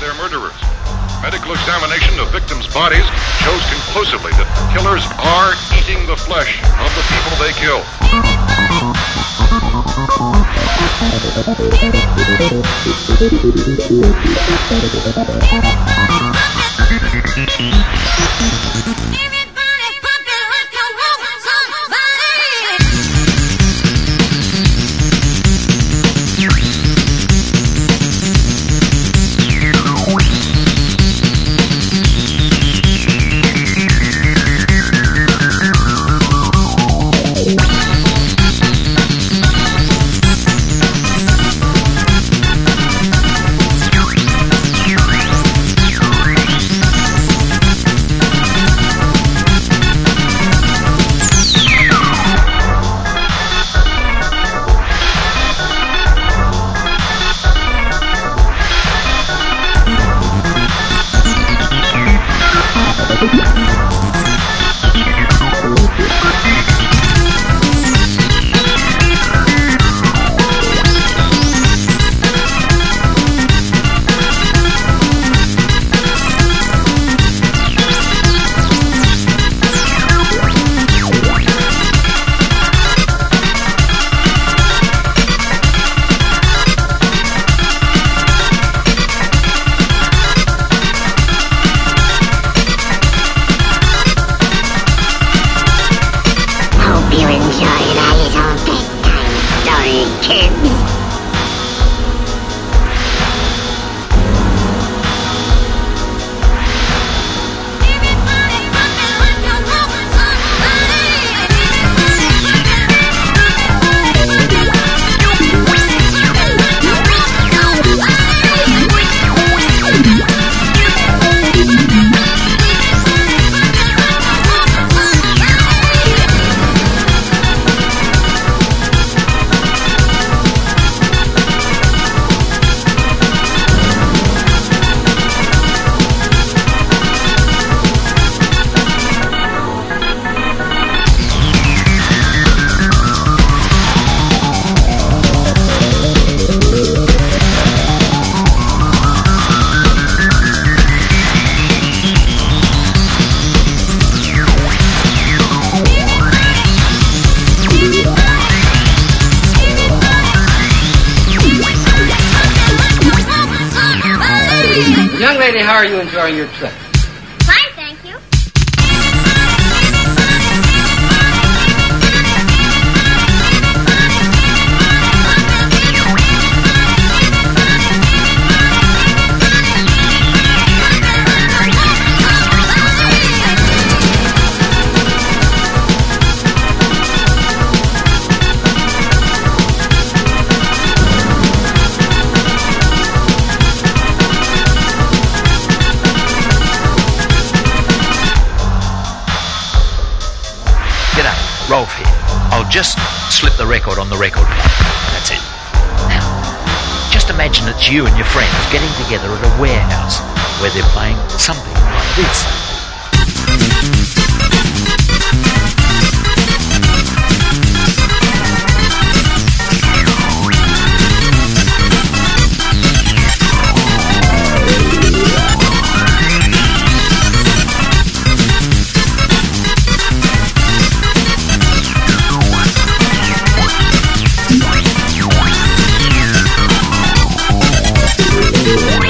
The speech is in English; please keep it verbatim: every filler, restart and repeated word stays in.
their murderers. Medical examination of victims' bodies shows conclusively that killers are eating the flesh of the people they kill. Young lady, how are you enjoying your trip? Fine, thank you. Rolf here. I'll just slip the record on the record player. That's it. Now, just imagine it's you and your friends getting together at a warehouse where they're playing something like this. Yeah.